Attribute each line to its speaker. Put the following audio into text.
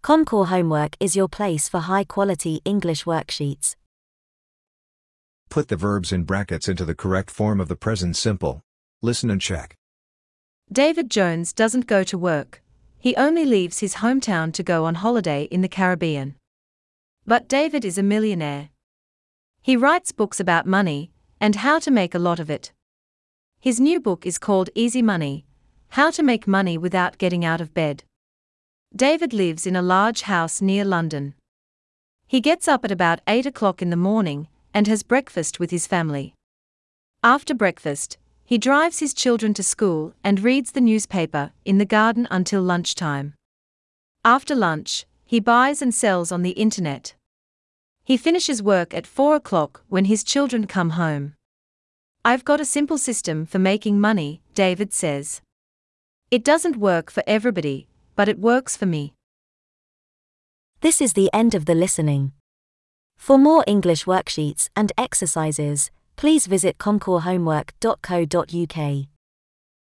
Speaker 1: Concours Homework is your place for high-quality English worksheets.
Speaker 2: Put the verbs in brackets into the correct form of the present simple. Listen and check.
Speaker 3: David Jones doesn't go to work. He only leaves his hometown to go on holiday in the Caribbean. But David is a millionaire. He writes books about money and how to make a lot of it. His new book is called Easy Money: How to Make Money Without Getting Out of Bed. David lives in a large house near London. He gets up at about 8 o'clock in the morning and has breakfast with his family. After breakfast, he drives his children to school and reads the newspaper in the garden until lunchtime. After lunch, he buys and sells on the internet. He finishes work at 4 o'clock when his children come home. I've got a simple system for making money, David says. It doesn't work for everybody, but it works for me.
Speaker 1: This is the end of the listening. For more English worksheets and exercises, please visit concourshomework.co.uk.